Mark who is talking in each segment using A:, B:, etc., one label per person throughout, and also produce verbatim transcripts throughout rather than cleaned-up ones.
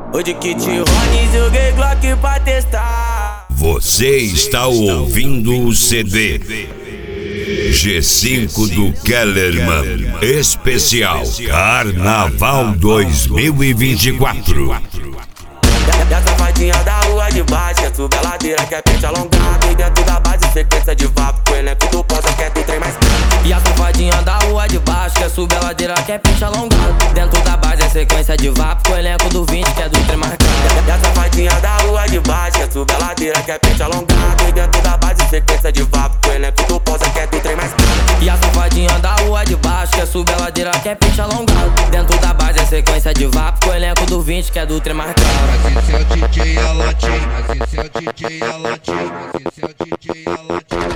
A: Hoje de kit Rony, joguei Glock pra testar.
B: Você está ouvindo o C D G cinco do Kellerman, especial Carnaval dois mil e vinte e quatro.
A: E a safadinha da rua de baixo quer subir a ladeira, quer pente alongado. E dentro da base sequência de vapo, com o elenco do Posa quer do trem mais caro. E a safadinha da rua de baixo quer subir a ladeira, quer pente alongado. Dentro da base é sequência de vapo, com o elenco do vinte que é do trem mais caro. E a safadinha da rua de baixo quer subir a ladeira, quer pente alongado. E dentro da base sequência de vapo, com o elenco do Posa quer do trem mais caro. E a safadinha da rua de baixo quer subir a ladeira, quer pente alongado. Dentro da base é sequência de vapo, com o elenco do vinte que é do trem mais caro.
C: Esse é o D J Alatim, esse é o D J Alatim, esse é o D J Alatim.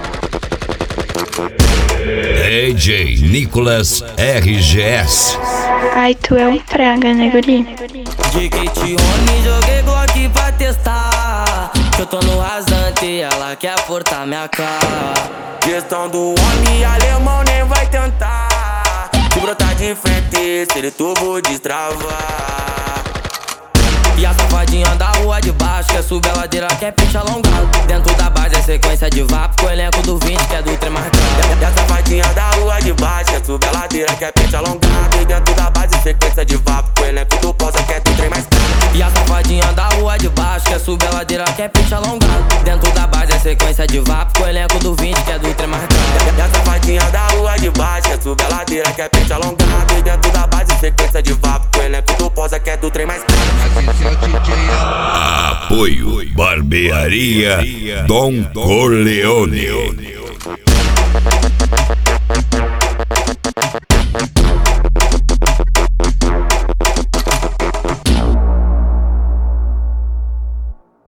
B: D J Nicolas R G S.
D: Ai, tu é um praga, né, guri?
A: De kit Rony, joguei Glock pra testar. Que eu tô no rasante, ela quer furtar minha cara. Questão do homem, alemão nem vai tentar. Se brotar de frente, se ele tubo destravar. E a safadinha da rua de baixo quer subir a ladeira, quer pente alongado. Dentro da base é sequência de vapo, com o elenco do vinte que é do trem mais caro. E a safadinha da rua de baixo quer subir a ladeira, quer pente alongado. E dentro da base sequência de vapo, com o elenco do Posa quer do trem mais caro. E a safadinha da rua de baixo quer subir a ladeira, quer pente alongado. Dentro da base é sequência de vapo, com o elenco do vinte que é do trem mais caro. E a safadinha da rua de baixo quer subir a ladeira, quer pente alongado. E dentro da base sequência de vapo, com o elenco do Posa quer do trem mais caro.
B: Apoio Barbearia Dom Corleone.